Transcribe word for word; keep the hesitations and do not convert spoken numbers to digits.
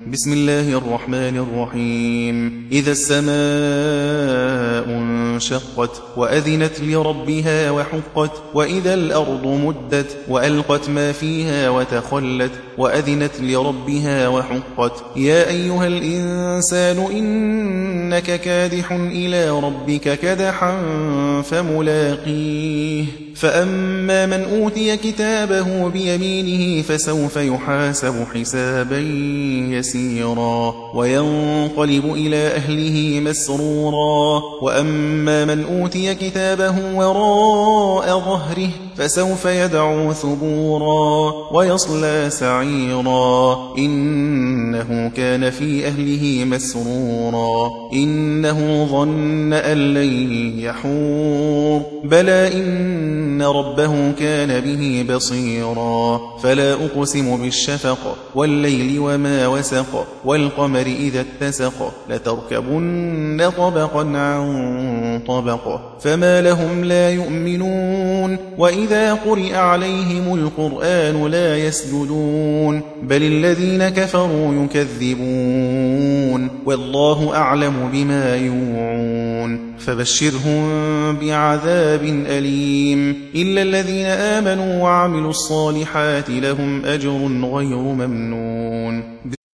بسم الله الرحمن الرحيم إذا السماء انشقت وأذنت لربها وحقت وإذا الأرض مدت وألقت ما فيها وتخلت وأذنت لربها وحقت يا أيها الإنسان إنك كادح إلى ربك كدحا فملاقيه فأما من أوتي كتابه بيمينه فسوف يحاسب حسابا يسيرا وينقلب إلى أهله مسرورا وأما من أوتي كتابه وراء ظهره فسوف يدعو ثبورا ويصلى سعيرا إنه كان في أهله مسرورا إنه ظن أن لن يحور بلى إن ربه كان به بصيرا فلا أقسم بالشفق والليل وما وسق والقمر إذا اتسق لتركبن طبقا عن طبق فما لهم لا يؤمنون وإذا قرئ عليهم القرآن لا يسجدون بل الذين كفروا يكذبون والله أعلم بما يوعون فبشرهم بعذاب أليم إلا الذين آمنوا وعملوا الصالحات لهم أجر غير ممنون.